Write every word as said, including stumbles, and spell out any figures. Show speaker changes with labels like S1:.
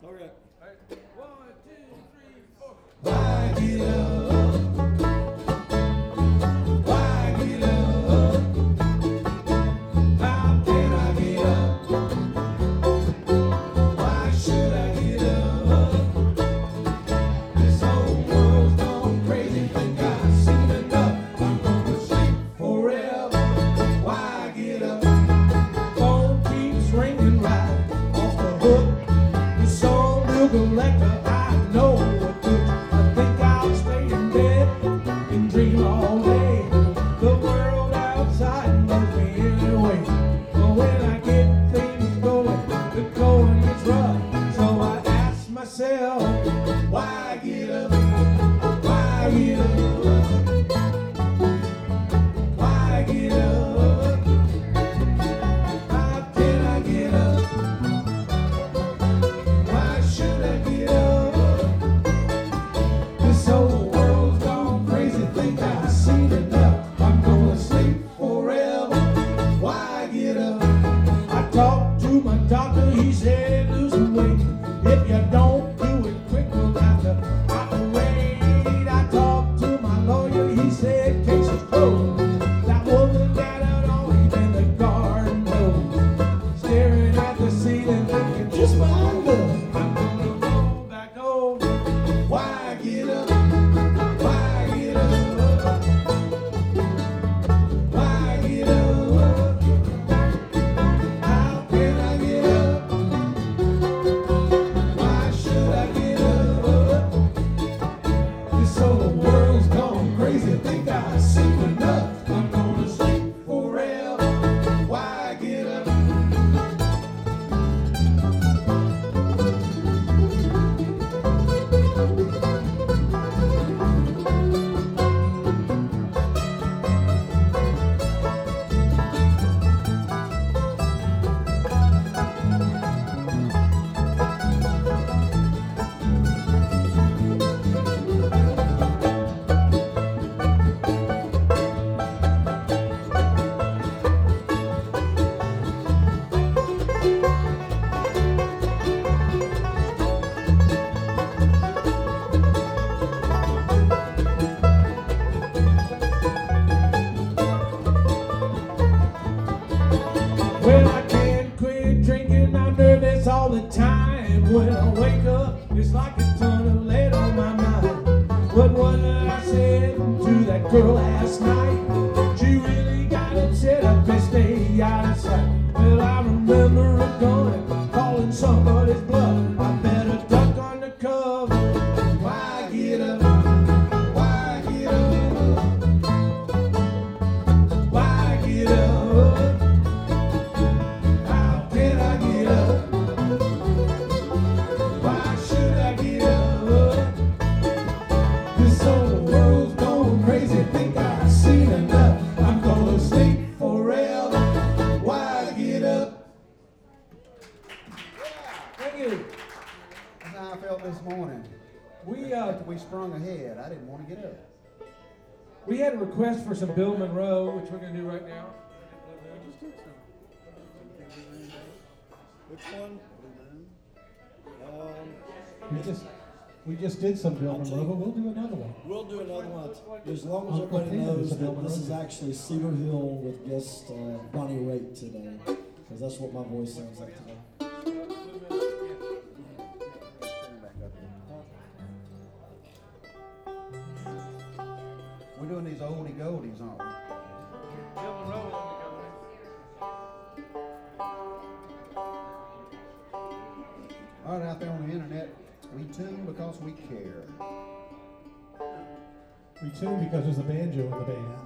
S1: All right.
S2: All right. One, two, three, four.
S1: Why get up? Why get up? How can I get up? Why should I get up? This whole world's gone crazy. Think I've seen enough. I'm gonna sleep forever. Why get up? Phone keeps ringing right off the hook. The song will collector. I know what good. I think I'll stay in bed and dream all day. The world outside loves me anyway. But when I get things going, the going gets rough. So I ask myself, why get up? Why get up? Why get up? How can I get up? Why should I get up? This whole world's gone crazy. Think I've seen enough. I'm gonna sleep forever. Why get up? I talked to my doctor. He said lose some weight. If you don't do it quick, we'll have to operate. I talked to my lawyer. He said case is closed. That woman got out on him in the garden hose, staring at the ceiling, thinking just my love. I'm gonna go back home. Why get up? Why get up? Why get up? How can I get up? Why should I get up? This whole world's gone crazy. Think I've seen enough. I'm gonna sleep forever. Why get up? Well, I can't quit drinking. I'm nervous all the time. When I wake up, it's like a ton of lead on my mind. What was it I said to that girl last night? She really got upset. I best stay out of sight. Well, I remember her going, calling somebody's bluff. I better duck under cover. Why get up? Why get up? Why get up? How can I get up? Why should I get up? This whole world's going crazy. Think I've seen enough. I'm gonna sleep forever. Why get up?
S2: Thank you.
S3: That's how I felt this morning.
S2: We uh,
S3: After we sprung ahead, I didn't want to get up.
S2: we had a request for some Bill Monroe, which we're gonna do right now.
S1: Which one? Um,
S4: We just, we just did some Bill Monroe, but we'll do another one.
S1: we'll do another one. As long as
S4: Uncle
S1: everybody
S4: Peter
S1: knows
S4: is a Bill
S1: that this is
S4: Monroe.
S1: actually Cedar Hill with guest uh, Bonnie Raitt today, because that's what my voice sounds like today.
S3: We're doing these oldie goldies, aren't we?
S2: Bill Monroe on
S3: All right, out there on the internet, we tune because we care.
S4: We tune because there's a banjo in the band.